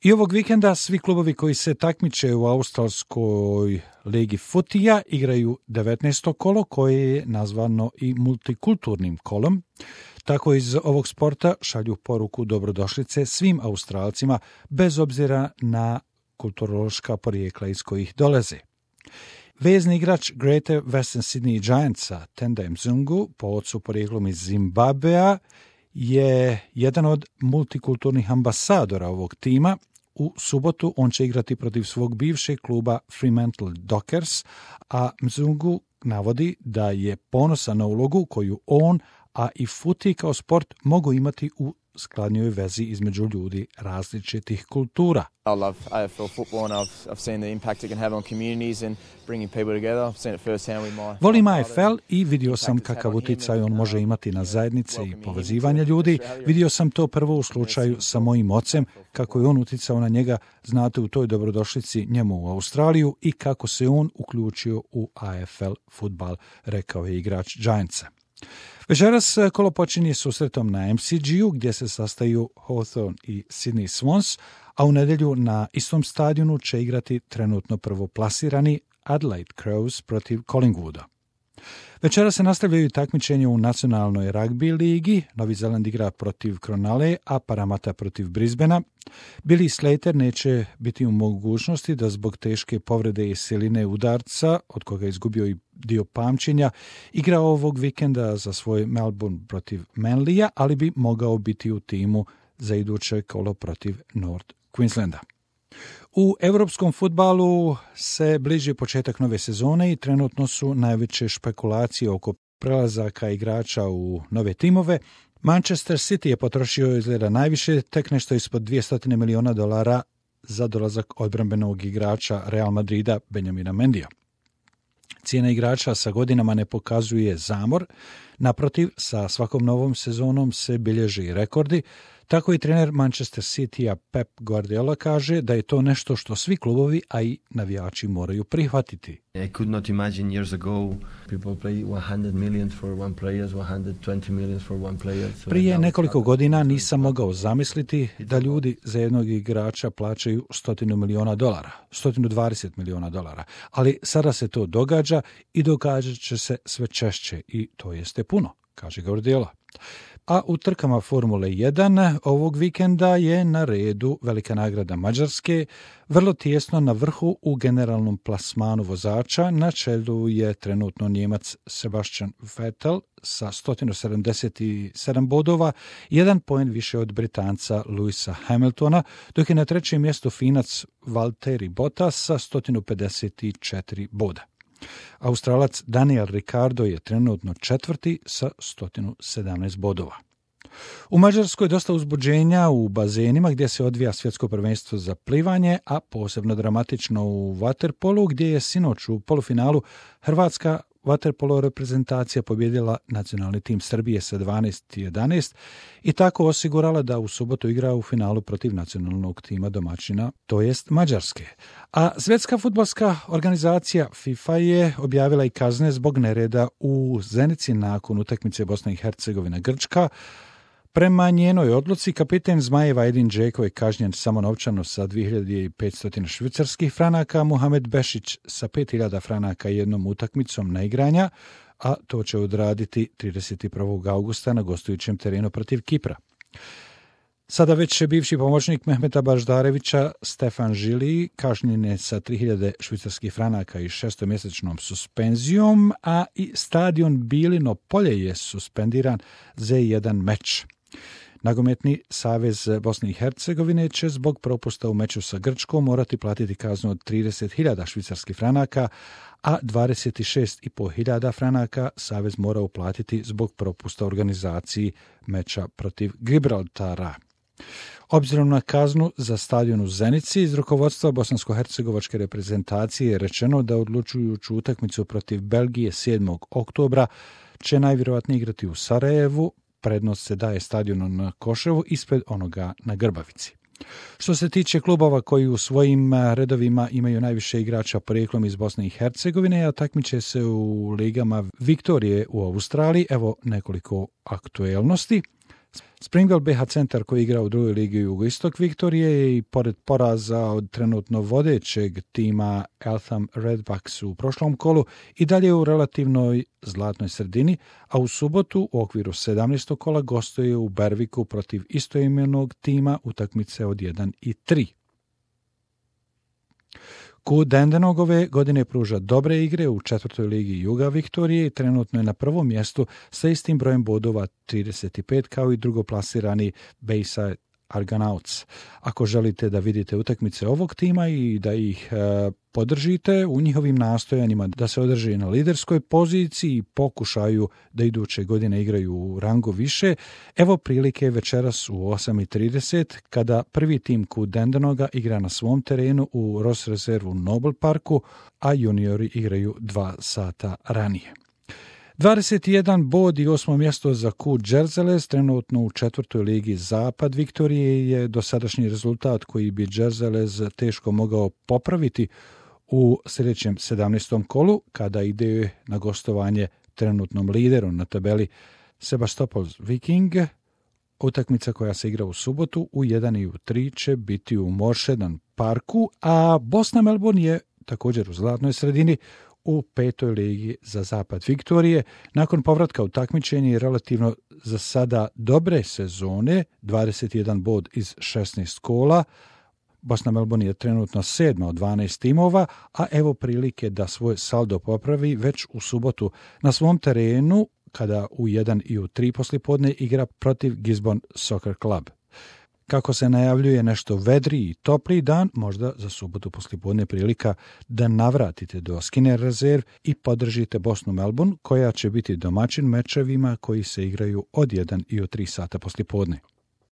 I ovog vikenda svi klubovi koji se takmiče u australskoj ligi futija igraju 19. kolo koje je nazvano i multikulturnim kolom. Tako iz ovog sporta šalju poruku dobrodošlice svim Australcima bez obzira na kulturološka porijekla iz kojih dolaze. Vezni igrač Greater Western Sydney Giantsa Tendai Mzungu, po ocu porijeklom iz Zimbabvea, je jedan od multikulturnih ambasadora ovog tima. U subotu on će igrati protiv svog bivšeg kluba Fremantle Dockers, a Mzungu navodi da je ponosan na ulogu koju on, a i futi kao sport mogu imati u skladnjoj vezi između ljudi različitih kultura. I love AFL football and I've seen the impact it can have on communities and bringing people together. I've seen it firsthand with my... Volim AFL i vidio sam kakav utjecaj on može imati na zajednice i povezivanje ljudi. Vidio sam to prvo u slučaju sa mojim ocem, kako je on utjecao na njega, znate, u toj dobrodošlici njemu u Australiju i kako se on uključio u AFL fudbal, rekao je igrač Giantsa. Večeras kolo počinje susretom na MCG-u gdje se sastaju Hawthorn i Sydney Swans, a u nedjelju na istom stadionu će igrati trenutno prvoplasirani Adelaide Crows protiv Collingwooda. Večeras se nastavljaju takmičenje u nacionalnoj ragbi ligi. Novi Zeland igra protiv Cronulla, a Parramatta protiv Brisbanea. Billy Slater neće biti u mogućnosti da zbog teške povrede i siline udarca, od koga je izgubio i dio pamćenja, igra ovog vikenda za svoj Melbourne protiv Manlija, ali bi mogao biti u timu za iduće kolo protiv North Queenslanda. U europskom fudbalu se bliži početak nove sezone i trenutno su najveće špekulacije oko prelazaka igrača u nove timove. Manchester City je potrošio izgleda najviše, tek nešto ispod $200 miliona za dolazak odbrambenog igrača Real Madrida Benjamina Mendija. Cijena igrača sa godinama ne pokazuje zamor, naprotiv, sa svakom novom sezonom se bilježi rekordi. Tako i trener Manchester City-a Pep Guardiola kaže da je to nešto što svi klubovi, a i navijači moraju prihvatiti. I could not imagine years ago people play 100 million for one player, 120 million for one player. Prije nekoliko godina nisam mogao zamisliti da ljudi za jednog igrača plaćaju $100 miliona, $120 miliona, ali sada se to događa i događat će se sve češće i to jeste puno, kaže Guardiola. A u trkama Formule 1 ovog vikenda je na redu velika nagrada Mađarske, vrlo tijesno na vrhu u generalnom plasmanu vozača. Na čelu je trenutno Njemac Sebastian Vettel sa 177 bodova, 1 poen više od Britanca Lewisa Hamiltona, dok je na trećem mjestu Finac Valtteri Bottas sa 154 boda. Australac Daniel Ricciardo je trenutno četvrti sa 117 bodova. U Mađarskoj dosta uzbuđenja u bazenima gdje se odvija svjetsko prvenstvo za plivanje, a posebno dramatično u vaterpolu gdje je sinoć u polufinalu hrvatska vaterpolo reprezentacija pobjedila nacionalni tim Srbije sa 12-11 i tako osigurala da u subotu igra u finalu protiv nacionalnog tima domaćina, to jest Mađarske. A svjetska fudbalska organizacija FIFA je objavila i kazne zbog nereda u Zenici nakon utakmice Bosna i Hercegovina Grčka. Prema njenoj odluci, kapiten Zmajeva Edin Džeko je kažnjen samo novčano sa 2500 švicarskih franaka, Muhamed Bešić sa 5000 franaka jednom utakmicom na igranja, a to će odraditi 31. augusta na gostujućem terenu protiv Kipra. Sada već bivši pomoćnik Mehmeta Baždarevića Stefan Žili kažnjen je sa 3000 švicarskih franaka i 6-mjesečnom suspenzijom, a i stadion Bilino polje je suspendiran za jedan meč. Nogometni savez Bosne i Hercegovine će zbog propusta u meču sa Grčkom morati platiti kaznu od 30.000 švicarskih franaka, a 26.500 franaka savez mora uplatiti zbog propusta u organizaciji meča protiv Gibraltara. Obzirom na kaznu za stadion u Zenici, iz rukovodstva bosansko-hercegovačke reprezentacije je rečeno da odlučujuću utakmicu protiv Belgije 7. oktobra će najvjerojatnije igrati u Sarajevu. Prednost se daje stadionu na Koševu ispred onoga na Grbavici. Što se tiče klubova koji u svojim redovima imaju najviše igrača porijeklom iz Bosne i Hercegovine, a takmiče se u ligama Viktorije u Australiji, evo nekoliko aktuelnosti. Springville BH Centar koji igra u drugoj ligi Jugoistok Viktorije je i pored poraza od trenutno vodećeg tima Eltham Redbacks u prošlom kolu i dalje u relativnoj zlatnoj sredini, a u subotu u okviru 17. kola gostuje u Berviku protiv istoimenog tima utakmice od 1 i 3. Ku Dandenong ove godine pruža dobre igre u četvrtoj ligi Juga Viktorije i trenutno je na prvom mjestu sa istim brojem bodova 35 kao i drugoplasirani Bayside Argonauts. Ako želite da vidite utakmice ovog tima i da ih podržite u njihovim nastojanjima da se održi na liderskoj poziciji i pokušaju da iduće godine igraju u rangu više, evo prilike večeras u 8:30 kada prvi tim Ku Dandenonga igra na svom terenu u Ross rezervu Noble Parku, a juniori igraju 2 sata ranije. 21 bod i 8. mjesto za Ku Džerzeles, trenutno u četvrtoj ligi Zapad Viktorije je dosadašnji rezultat koji bi Džerzeles teško mogao popraviti u sljedećem 17. kolu kada ide na gostovanje trenutnom lideru na tabeli Sebastopol Viking. Utakmica koja se igra u subotu u 1 i u 3 će biti u Morshedan Parku, a Bosna Melbourne je također u zlatnoj sredini u petoj ligi za Zapad Viktorije. Nakon povratka u takmičenje i relativno za sada dobre sezone, 21 bod iz 16 kola, Bosna Melbourne je trenutno 7. od 12 timova, a evo prilike da svoj saldo popravi već u subotu na svom terenu kada u 1 i u 3 poslijepodne igra protiv Gisborne Soccer Club. Kako se najavljuje nešto vedriji i topliji dan, možda za subotu poslijepodne prilika da navratite do Skinner rezerv i podržite Bosnu Melbourne koja će biti domaćin mečevima koji se igraju od 1 i u 3 sata poslijepodne.